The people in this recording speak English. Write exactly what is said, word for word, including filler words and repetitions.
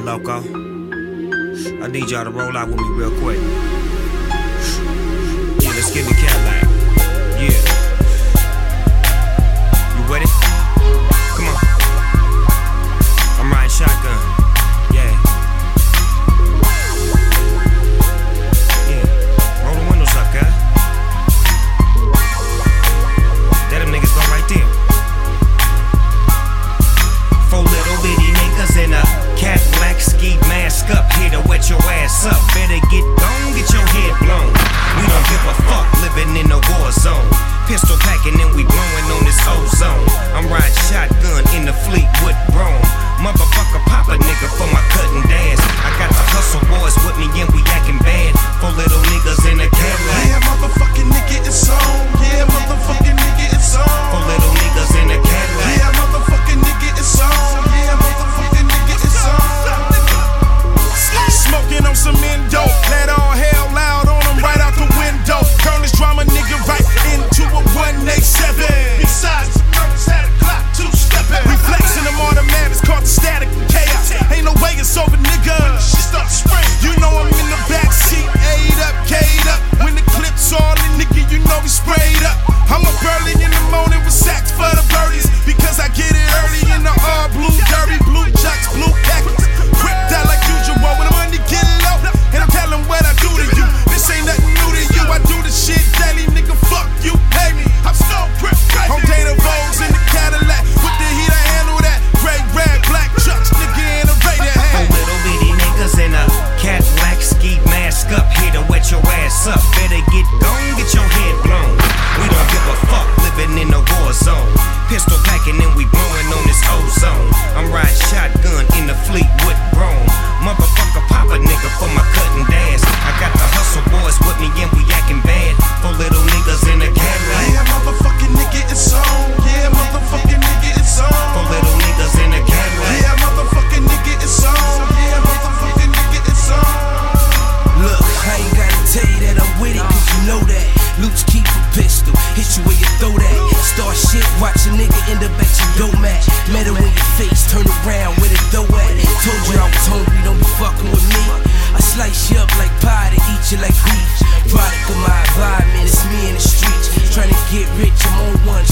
loco. I need y'all to roll out with me real quick. Yeah, let's get in the Cadillac. Yeah. You with it? Come on. I'm riding shotgun. Yeah. Yeah. Roll the windows up, guy. There them niggas go right there. Four little bitty niggas in a Cadillac, ski mask up, here to wet your ass up. Better get gone, get your head blown. We don't give a fuck, living in a war zone. Pistol packing and we blowing on this ozone. I'm riding shotgun in the Fleetwood Brougham. Motherfucker pop a nigga for my cut and dash. I got the hustle boys with me and we acting bad. Four little niggas in a Cadillac. Yeah, motherfucking nigga, it's on. Yeah, motherfucking nigga, it's on. Four little niggas in a Cadillac. Yeah, motherfucking nigga, it's on. Yeah, motherfucking nigga, it's on. Smoking on some endo, let all hell loud on them right out the window. Turn this drama nigga right into a one eighty-seven. Besides, the murders had a clock two-stepping. Reflexing them automatics, caught the static and chaos. Ain't no way it's over, nigga. When the shit start to spring, you know I'm in the backseat, A'd up, K'd up. When the clip's all in, nigga, you know we sprayed up. I'm up early in the morning with sacks for the birdies, because I get it early in the all blue, dirty blue chucks, blue khakis. Quick out like usual when the money get low, and I'm telling what I do to you. This ain't nothing new to you. I do the shit daily, nigga. Fuck you, pay me. I'm Stone Crip, on data Vogues in the Cadillac with the heat. I handle that. Gray, red, black trucks, nigga in a Raider hat. Four little bitty niggas in a Cadillac, ski mask up, here to wet your ass up. Better get gone, get your head blown. We don't give a fuck, living in a war zone. Pistol packing and we blowing on this ozone. I'm riding shotgun in the Fleetwood Brougham. Motherfucker pop a nigga for my cut and dash. I got the hustle boys with me and we acting bad. Four little niggas in a Cadillac. Yeah, motherfucking nigga, it's on. Yeah, motherfucking nigga, it's on. Four little niggas in a Cadillac. Yeah, motherfucking nigga, it's on. Yeah, motherfucking nigga, it's on. Look, I ain't gotta tell you that I'm with it, cause you know that. Luch keep a pistol, hit you where you throw that. Start shit, watch a nigga end up at your doormat. Met her in your face, turn around with a throw at. Told you I was hungry, don't be fucking with me. I slice you up like pie to eat you like beef. Product of my environment, it's me in the streets. Trying to get rich, I'm on one